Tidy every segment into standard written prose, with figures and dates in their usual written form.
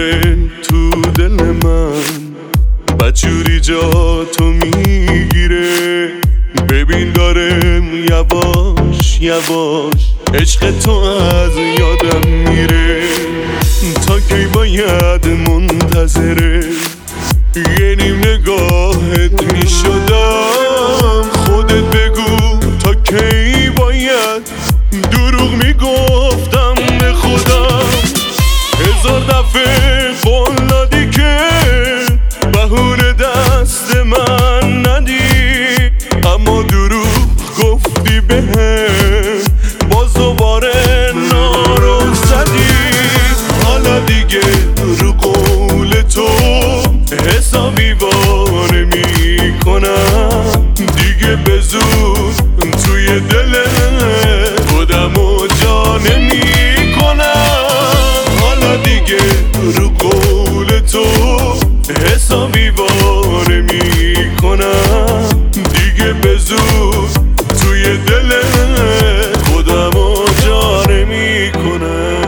داره تو دل من، بدجوری جا تو میگیره. ببین دارم یواش یواش عشق تو از یادم میره. تا کی باید منتظره یه نیم نگاهت میشدم؟ خودت بگو تا کی باید دروغ میگفتم به خودم. هزار دفعه قول دادی که بهونه دست من ندی، اما دروغ گفتی بهم، باز دوباره نارو زدی. حالا دیگه رو قول تو حسابی وانه میکنم، دیگه به زور توی دل خودم و جا نمیکنم. حالا دیگه رو قول تو حسابی وانه میکنم، دیگه به زور توی دل خودم و جا نمیکنم.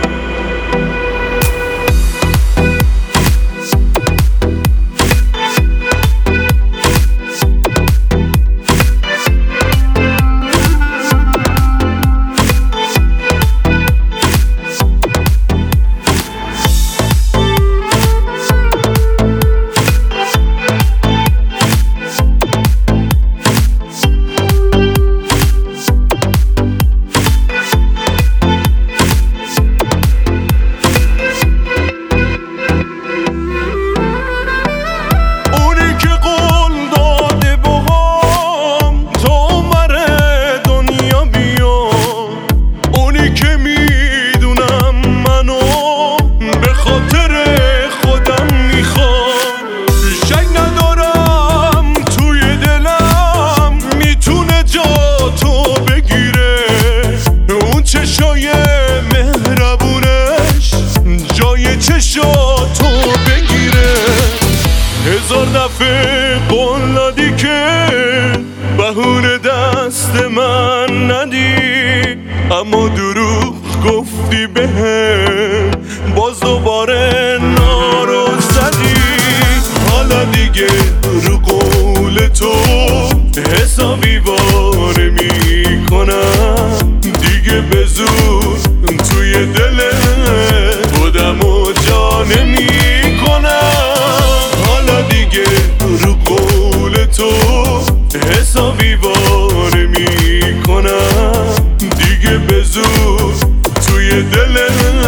چشاتو بگیره. هزار دفعه قول دادی که بهونه دست من ندی، اما دروغ گفتی بهم، باز دوباره نارو زدی. حالا دیگه رو قول تو حسابی وانه میکنم، دیگه به زور توی دل خودم و جا نمیکنم. حالا دیگه رو قول تو حسابی وانه میکنم، دیگه به زور توی دل